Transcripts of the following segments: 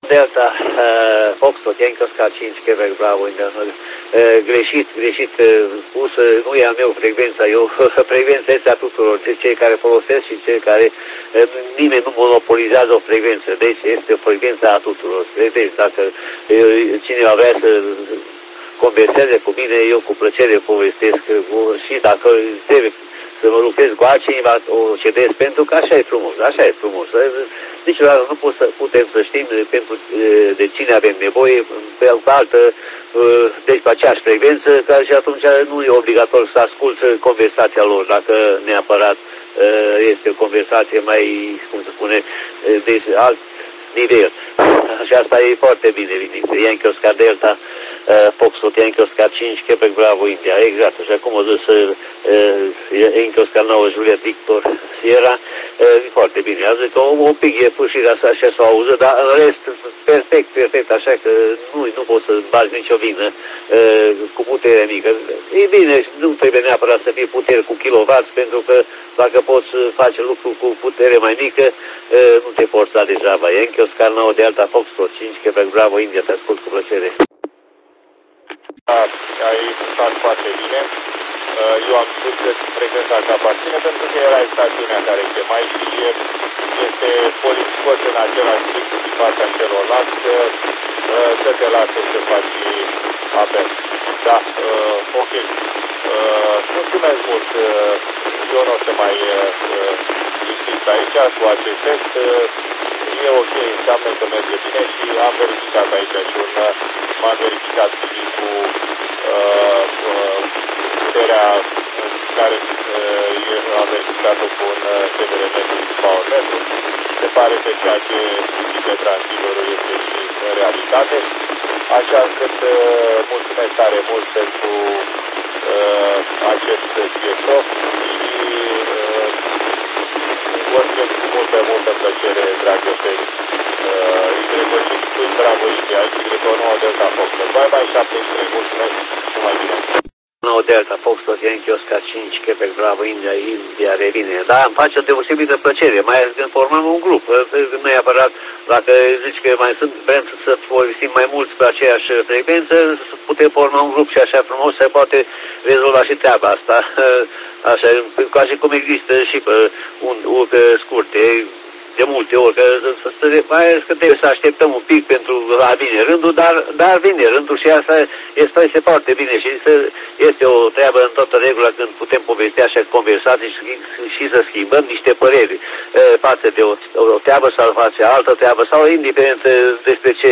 Delta, Foxtrot, Yankee Oscar 5, Quebec, Bravo, greșit pus, nu e a meu frecvența, frecvența este a tuturor, cei care folosesc și cei care, nimeni nu monopolizează o frecvență, deci este o frecvență a tuturor. Deci dacă cineva vrea să converseze cu mine, eu cu plăcere povestesc și dacă trebuie să mă lucrez cu altcineva, o cedez, pentru că așa e frumos, așa e frumos. Niciodată nu putem să știm de cine avem nevoie, pe altă, deci pe aceeași frecvență, ca și atunci nu e obligatoriu să ascult conversația lor, dacă neapărat este o conversație mai, cum se spune, de alt nivel. Și asta e foarte bine venit. Yankee Oscar Delta, Foxtrot, Yankee Oscar 5, Quebec, Bravo, India. Exact. Și acum o zis Yankee Oscar 9, Juliet, Victor, Sierra. E foarte bine. A zis că un pic e fâșirea asta, așa s-o auză, dar în rest, perfect, așa că nu poți să bagi nicio vină cu putere mică. E bine, nu trebuie neapărat să fie putere cu kilowatt, pentru că dacă poți face lucru cu putere mai mică, nu te poți da degeaba. Yankee Oscar 9 de Alta, Foxtrot 5, Quebec, Bravo, India, te ascult cu plăcere. Ai stat foarte bine. Eu am spus că frecvența ta aparține pentru că era stațiunea care chemai și este politicos în același timp din partea celorlalți să te lase să faci apel. Da, ok. Mulțumesc mult. Eu nu o să mai insist aici cu acest test. E ok, înseamnă că merge bine și am verificat aici și m-am verificat și cu puterea care am verificat-o cu un TVR-metru și power-metru. Se pare că ceea ce indică transmitorul este și în realitate. Așa încât mulțumesc tare mult pentru acest CSO și vorbim cu multă plăcere, dragă fei. Y5 Bravo India, Y9 Delta Foxtrot. Bye 73, mulțumesc și mai bine. 9 Delta Foxtrot, Yankee Oscar 5, Quebec, Bravo India revine. Da, îmi face o deosebită plăcere, mai ales când formăm un grup. Nu e apărat, dacă zici că mai vrem să folosim mai mulți pe aceeași frecvență, putem forma un grup și așa frumos se poate rezolva și treaba asta. Așa, ca și cum există și pe scurte, de multe ori, că trebuie să așteptăm un pic pentru a vine rândul, dar vine rândul și asta este foarte bine și este o treabă în toată regula când putem povesti așa conversații și să schimbăm niște păreri față de o treabă sau față altă treabă sau indiferent despre ce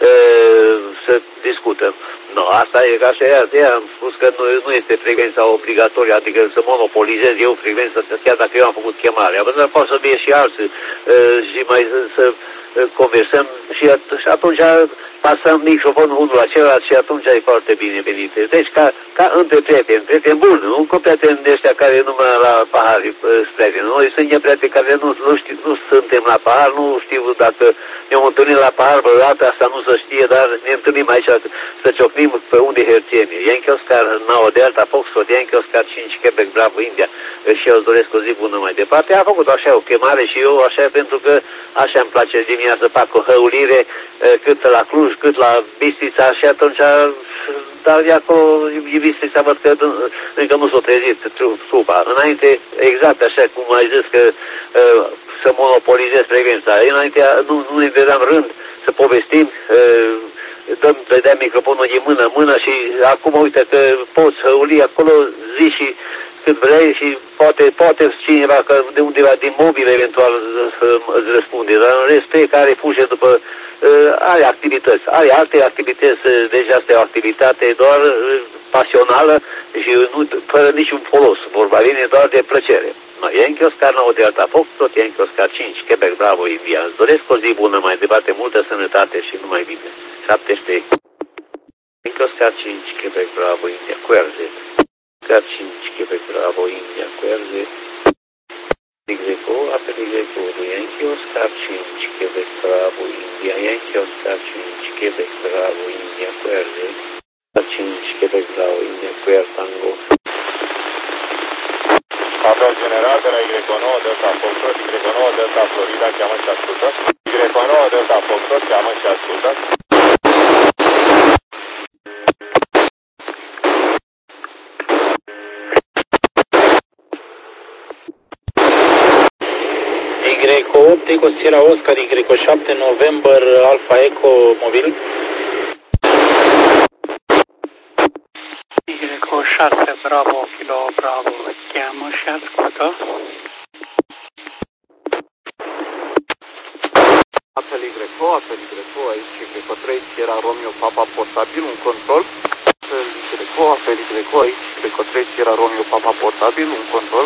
să discutăm. No, asta e ca și aia am spus că nu este frecvența obligatorie, adică să monopolizez eu frecvența, chiar dacă eu am făcut chemarea. Dar pot să fie și alții și mai să conversăm și atunci pasăm microfonul unul la celălalt și atunci e foarte bine venit. Deci ca între prieteni buni, nu cu prieteni de ăștia care numai la pahar prieteni. Noi suntem prieteni care nu suntem la pahar, nu știu dacă ne-am întâlnit la pahar vreodată, asta nu se știe, dar ne întâlnim aici să ciocnim pe unde hârtieni. Yankee Oscar 9 de Alta Foxtrot, Yankee Oscar 5, Quebec, Bravo India. Și eu îți doresc o zi bună mai departe. Am făcut așa o chemare și eu așa pentru că așa îmi place dimineața să fac o hăulire cât la Cluj, cât la Bistrița și atunci, dar de acolo Bistrița văd că încă nu s-a trezit trupa. Înainte, exact așa cum ai zis că să monopolizez frecvența. Înainte nu ne vedeam rând să povestim, dădeam microfonul de mână și acum uite că poți hăuli acolo zi și cât vrei și poate cineva că de undeva din mobil eventual îți răspunde, dar în rest fiecare fuge după are activități, are alte activități, deja asta e o activitate doar pasională și fără niciun folos, vorba vine doar de plăcere. Yankee Oscar 9 de Alta Foxtrot, Yankee Oscar 5, Quebec, Bravo India. Îți doresc o zi bună mai departe, multă sănătate și numai bine. 73. Yankee Oscar 5, Quebec, Bravo India, cu RZ. Oscar 5, Quebec, Bravo India, cu RZ. Execo, apel Execo, Yankee Oscar 5, Quebec, Bravo India, Yankee Oscar 5, Quebec, Bravo India, cu RZ. Oscar 5, Quebec, Bravo India, cu R Tango. Apel general de la Y9 Delta Foxtrot, Y9 Delta Florida, cheamă și ascultă. Y9 Delta Foxtrot, cheamă și ascultă. 8, Eco Sierra Oscar Y7, November Alpha Eco mobil. Y6, Bravo, Kilo, Bravo, cheamă și ascultă. Apel Y, aici Eco 3, Sierra Romeo Papa portabil, un control. Apel Y, aici Eco 3, Sierra Romeo Papa portabil, un control.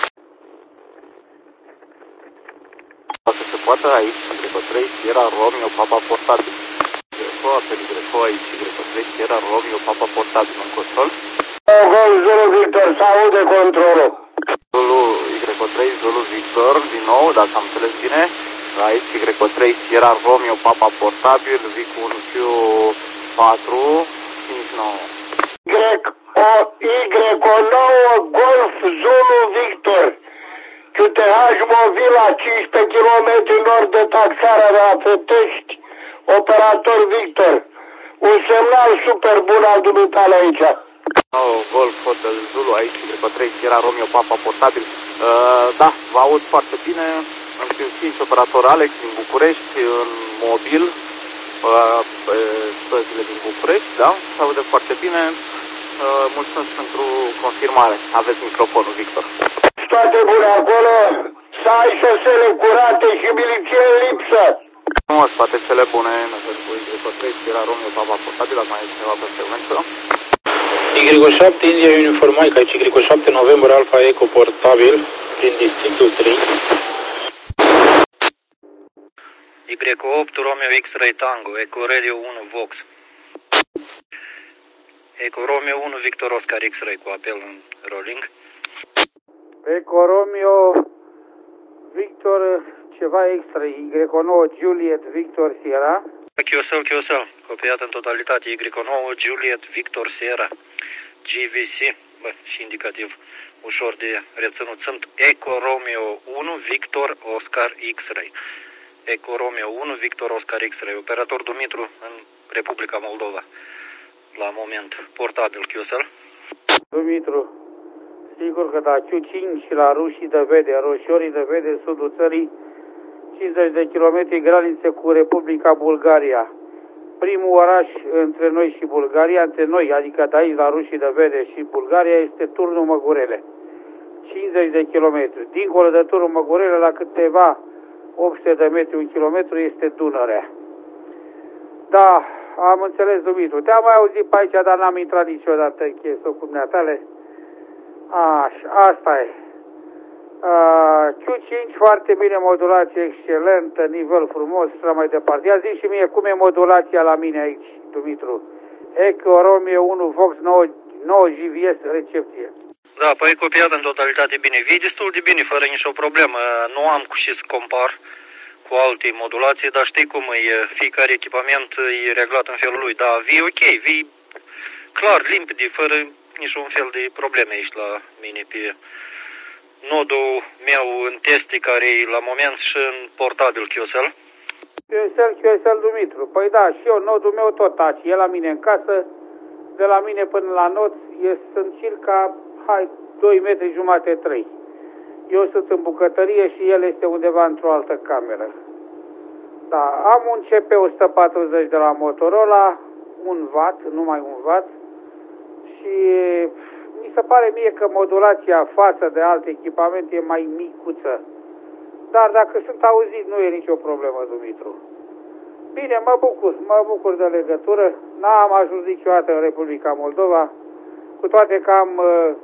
Dacă se poate aici, Eco 3, Sierra Romeo Papa portabil. Apel Y, aici Eco 3, Sierra Romeo Papa portabil, un control. Zulu Victor, să aude controlul. Zulu Y3, Zulu Victor, din nou, dacă am înțeles bine. Aici Y3, Sierra Romeo Papa portabil, Vic1 Fiu 4, 59. Y9 Golf Zulu Victor. QTH mobil la 15 km nord de taxarea de la Fetești, operator Victor. Un semnal super bun al dumitale aici. Golf Hotel Zulu, aici Y3, Sierra Romeo Papa portabil. Da, vă aud foarte bine. Îmi fiu 5 operator Alex din București, în mobil, pe străzile din București, da? Se aude foarte bine. Mulțumesc pentru confirmare. Aveți microfonul, Victor. Toate bune acolo, să ai șosele curate și miliție în lipsă. Frumos, toate cele bune. Y3, Sierra Romeo Papa portabil, dacă mai e cineva pe frecvență. Y7, India Uniform Mike, aici Y7, November Alpha Eco portabil, prin districtul 3. Y8, Romeo X-Ray Tango, Eco Radio 1 Vox. Eco Romeo 1, Victor Oscar X-Ray cu apel în rolling. Eco Romeo Victor ceva X-Ray, Y9 Juliet Victor Sierra. QSL, copiat în totalitate, Y9 Juliet Victor Sierra. GVC, și indicativ ușor de reținut. Sunt Eco Romeo 1, Victor Oscar X-Ray. Eco Romeo 1, Victor Oscar X-Ray. Operator Dumitru în Republica Moldova. La moment, portabil QSL. Dumitru, sigur că da, Q5 la rușii de vede, roșiorii de vede, sudul țării, 50 de kilometri granițe cu Republica Bulgaria. Primul oraș între noi și Bulgaria, între noi, adică de aici la rușii de vede și Bulgaria, este Turnul Măgurele. 50 de kilometri. Dincolo de Turnul Măgurele, la câteva 800 de metri, un kilometru, este Dunărea. Da, am înțeles, Dumitru. Te-am mai auzit pe aici, dar n-am intrat niciodată în chestia cu dumneatale. Așa, asta e. Q5, foarte bine, modulație excelentă, nivel frumos și mai departe. Ia zi și mie cum e modulația la mine aici, Dumitru. Eco Romeo 1 Vox 9 GVS recepție. Da, păi copiat în totalitate bine. Vii destul de bine, fără nicio problemă. Nu am cu ce să compar cu alte modulații, dar știi cum e, fiecare echipament e reglat în felul lui. Da, vii ok, vii clar, limpede, fără niciun fel de probleme aici la mine pe nodul meu în teste care e la moment și în portabil QSL. QSL Dumitru. Păi da, și eu, nodul meu tot taci. E la mine în casă, de la mine până la nod sunt circa 2 metri jumate, 3. Eu sunt în bucătărie și el este undeva într-o altă cameră. Da, am un CP140 de la Motorola, 1 W, numai 1 W. Și mi se pare mie că modulația față de alte echipamente e mai micuță. Dar dacă sunt auzit, nu e nicio problemă, Dumitru. Bine, mă bucur de legătură. N-am ajuns niciodată în Republica Moldova, cu toate că am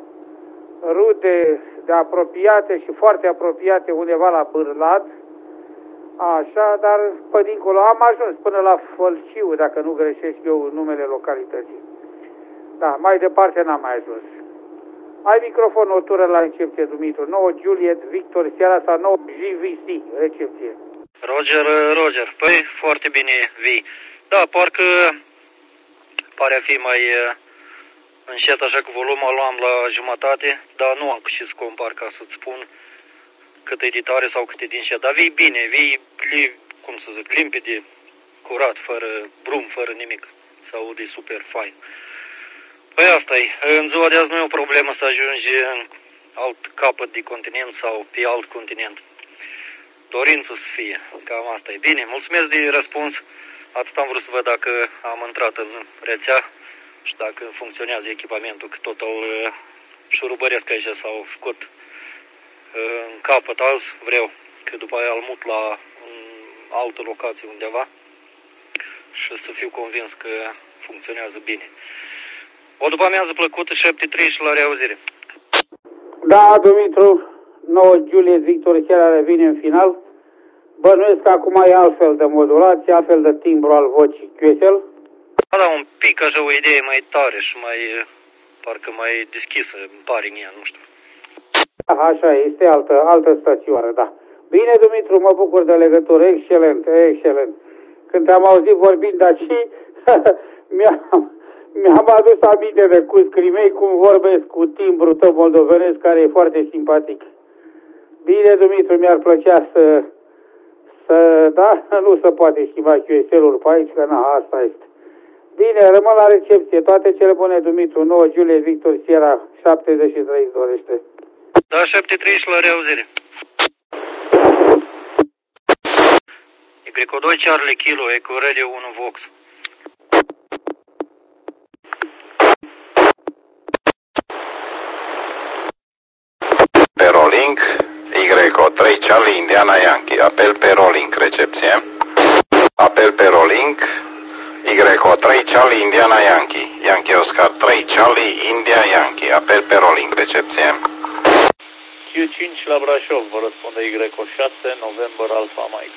rude de apropiate și foarte apropiate undeva la Bârlad. Așa, dar pe dincolo am ajuns până la Fălciu, dacă nu greșesc eu numele localității. Da, mai departe n-am mai ajuns. Ai microfonul, o tură la recepție, Dumitru. 9 Juliet Victor Sierra sau 9 GVC recepție. Roger. Păi, foarte bine vii. Da, parcă pare a fi mai încet, așa că volumul luam la jumătate, dar nu am cu ce să compar ca să-ți spun cât e de tare sau cât e din șed. Dar vii bine, cum să zic, limpede, curat, fără brum, fără nimic. Se aude super fain. Păi asta e. În ziua de azi nu e o problemă să ajungi în alt capăt de continent sau pe alt continent. dorință să fie. Cam asta e. Bine, mulțumesc de răspuns. Atât am vrut să văd dacă am intrat în rețea și dacă funcționează echipamentul, că tot îl șurubăresc aici sau scot în capăt azi, vreau, că după aia îl mut la altă locație undeva și să fiu convins că funcționează bine. O după amiază plăcută, 7-3 și la reauzire. Da, Dumitru, 9 Juliet Victor chiar revine în final. Bănuiesc că acum e altfel de modulație, altfel de timbru al vocii. QSL? Da, un pic așa o idee mai tare și mai, parcă mai deschisă, îmi pare în ea, nu știu. Așa, este altă stațioară, da. Bine, Dumitru, mă bucur de legătură, excelent, excelent. Când te-am auzit vorbind aici, mi-am adus aminte de cuscrii mei cum vorbesc cu timbru tău moldovenesc, care e foarte simpatic. Bine, Dumitru, mi-ar plăcea să da, nu se poate schimba QSL-ul pe aici, că na, asta este. Bine, rămân la recepție. Toate cele bune, Dumitru. 9 Juliet Victor Sierra 73 dorește. Da, 7-3 și la reauzire. Y2 Charlie Kilo, Eco Radio 1 Vox. Pe Rolling, Y3 Charlie Indiana Yankee. Apel pe Rolling, recepție. Apel pe Rolling, Y3 Charlie Indiana Yankee. Yankee Oscar 3 Charlie India Yankee. Apel pe Rolling, recepție. Q5 la Brașov, vă răspunde Y6 November Alpha Mike.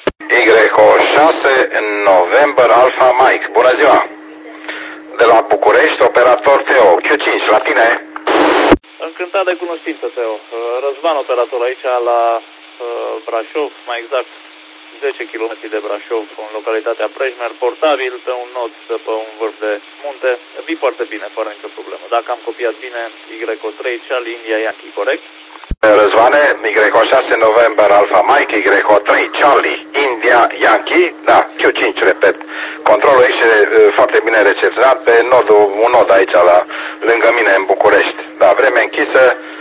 Y6 November Alpha Mike. Bună ziua! De la București, operator Teo. Q5, la tine? Încântat de cunoștință, Teo. Răzvan, operator aici la Brașov, mai exact 10 km de Brașov, în localitatea Prejmer, portabil, pe un nod pe un vârf de munte. Vii foarte bine, fără nicio problemă. Dacă am copiat bine, Y3 Charlie India Yankee, corect? Răzvane, Y6 November Alpha Mike, Y3 Charlie India Yankee, da, Q5, repet. Controlul este foarte bine recepționat pe un nod aici, lângă mine, în București. Da, vreme închisă,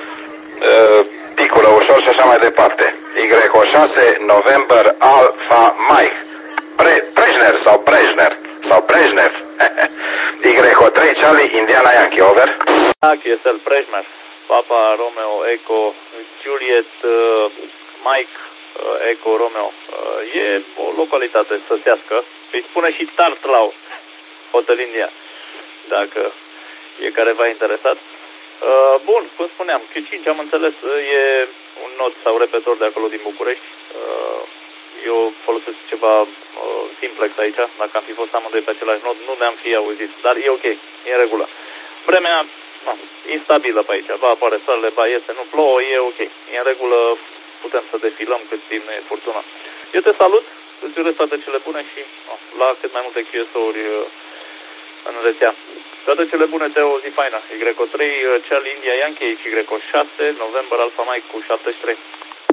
piculă ușor și așa mai departe. Y6 November Alpha Mike. Brejner sau Brejner sau Brejnev. Y3 Charlie Indiana Yankee, over. Da, QSL Brejner. Papa Romeo Eco Juliet Mike Eco Romeo. E o localitate sătească. Îi spune și Tartlau, Hotel India, dacă e careva interesat. Bun, cum spuneam, Q5 am înțeles, e un nod sau repetor de acolo din București. Eu folosesc ceva simplex aici. Dacă am fi fost amândoi pe același nod, nu ne-am fi auzit. Dar e ok, e în regulă. Vremea instabilă pe aici, va apare soarele, va iese, nu plouă, e ok. E în regulă, putem să defilăm cât timp nu e furtuna. Eu te salut, îți urez toate cele bune și la cât mai multe QSO-uri în rețea. Toate cele bune, Teo, o zi faină. Y3 Charlie India Yankee, Y6 November Alpha Mike cu 73.